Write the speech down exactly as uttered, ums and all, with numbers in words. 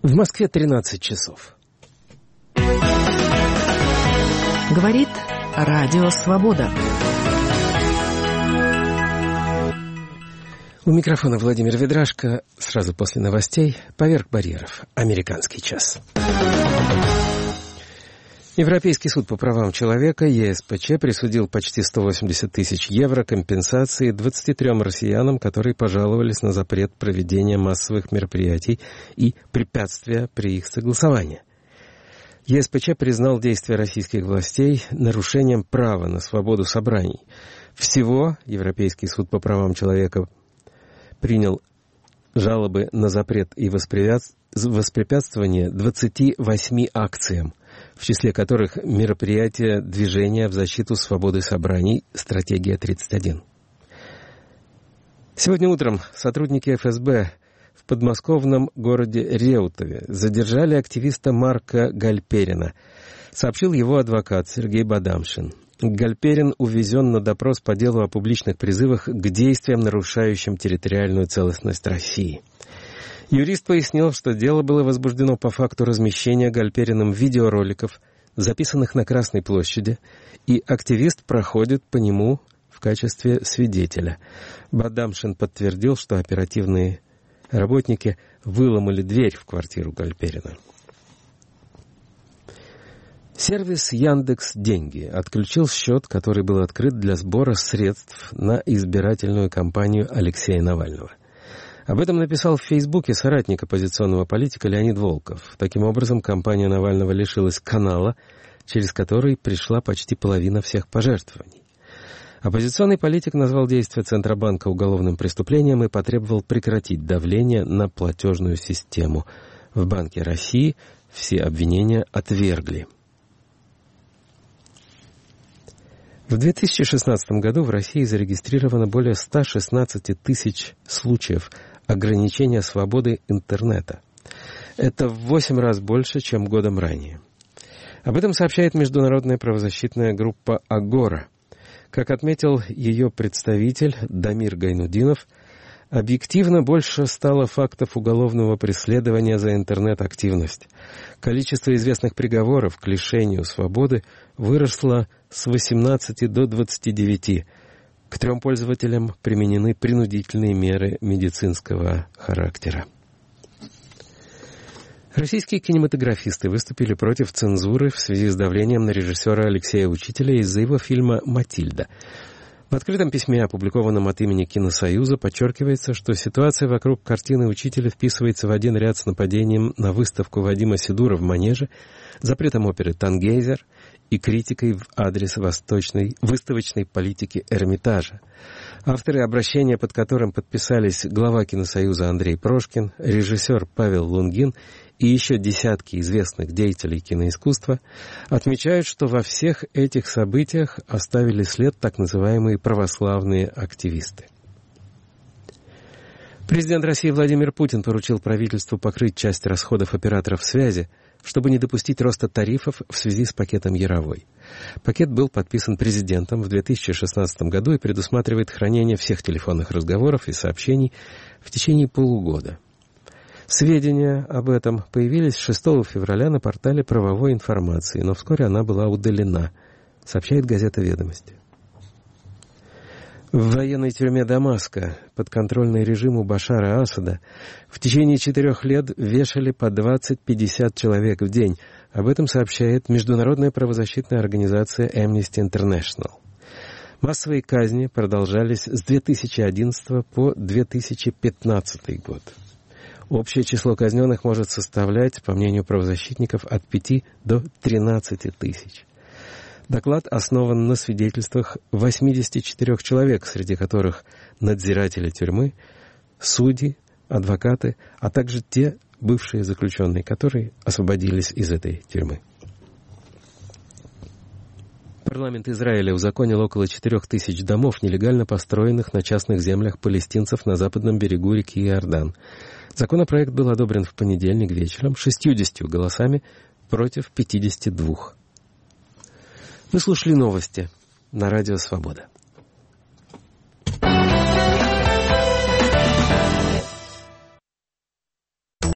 В Москве тринадцать часов. Говорит Радио Свобода. У микрофона Владимир Ведрашко. Сразу после новостей «Поверх барьеров. Американский час». Европейский суд по правам человека Е С П Ч присудил почти сто восемьдесят тысяч евро компенсации двадцати трём россиянам, которые пожаловались на запрет проведения массовых мероприятий и препятствия при их согласовании. Е С П Ч признал действия российских властей нарушением права на свободу собраний. Всего Европейский суд по правам человека принял жалобы на запрет и воспрепятствование двадцати восьми акциям, в числе которых мероприятия движения в защиту свободы собраний «Стратегия тридцать один». Сегодня утром сотрудники Эф Эс Бэ в подмосковном городе Реутове задержали активиста Марка Гальперина, сообщил его адвокат Сергей Бадамшин. Гальперин увезен на допрос по делу о публичных призывах к действиям, нарушающим территориальную целостность России. Юрист пояснил, что дело было возбуждено по факту размещения Гальпериным видеороликов, записанных на Красной площади, и активист проходит по нему в качестве свидетеля. Бадамшин подтвердил, что оперативные работники выломали дверь в квартиру Гальперина. Сервис Яндекс.Деньги отключил счет, который был открыт для сбора средств на избирательную кампанию Алексея Навального. Об этом написал в Фейсбуке соратник оппозиционного политика Леонид Волков. Таким образом, кампания Навального лишилась канала, через который пришла почти половина всех пожертвований. Оппозиционный политик назвал действия Центробанка уголовным преступлением и потребовал прекратить давление на платежную систему. В Банке России все обвинения отвергли. В две тысячи шестнадцатом году в России зарегистрировано более ста шестнадцати тысяч случаев ограничения свободы интернета. Это в восемь раз больше, чем годом ранее. Об этом сообщает международная правозащитная группа «Агора». Как отметил ее представитель Дамир Гайнудинов, объективно больше стало фактов уголовного преследования за интернет-активность. Количество известных приговоров к лишению свободы выросло с восемнадцати до двадцати девяти. К трем пользователям применены принудительные меры медицинского характера. Российские кинематографисты выступили против цензуры в связи с давлением на режиссера Алексея Учителя из-за его фильма «Матильда». В открытом письме, опубликованном от имени Киносоюза, подчеркивается, что ситуация вокруг картины Учителя вписывается в один ряд с нападением на выставку Вадима Сидура в Манеже, запретом оперы «Тангейзер» и критикой в адрес восточной выставочной политики Эрмитажа. Авторы обращения, под которым подписались глава Киносоюза Андрей Прошкин, режиссер Павел Лунгин и еще десятки известных деятелей киноискусства, отмечают, что во всех этих событиях оставили след так называемые православные активисты. Президент России Владимир Путин поручил правительству покрыть часть расходов операторов связи, чтобы не допустить роста тарифов в связи с пакетом Яровой. Пакет был подписан президентом в две тысячи шестнадцатом году и предусматривает хранение всех телефонных разговоров и сообщений в течение полугода. Сведения об этом появились шестого февраля на портале правовой информации, но вскоре она была удалена, сообщает газета «Ведомости». В военной тюрьме Дамаска, подконтрольной режиму Башара Асада, в течение четырех лет вешали по двадцать-пятьдесят человек в день. Об этом сообщает международная правозащитная организация Amnesty International. Массовые казни продолжались с две тысячи одиннадцатого по две тысячи пятнадцатый год. Общее число казненных может составлять, по мнению правозащитников, от пяти до тринадцати тысяч. Доклад основан на свидетельствах восьмидесяти четырёх человек, среди которых надзиратели тюрьмы, судьи, адвокаты, а также те бывшие заключенные, которые освободились из этой тюрьмы. Парламент Израиля узаконил около четырех тысяч домов, нелегально построенных на частных землях палестинцев на западном берегу реки Иордан. Законопроект был одобрен в понедельник вечером шестьюдесятью голосами против пятидесяти двух. Вы слушали новости на Радио Свобода.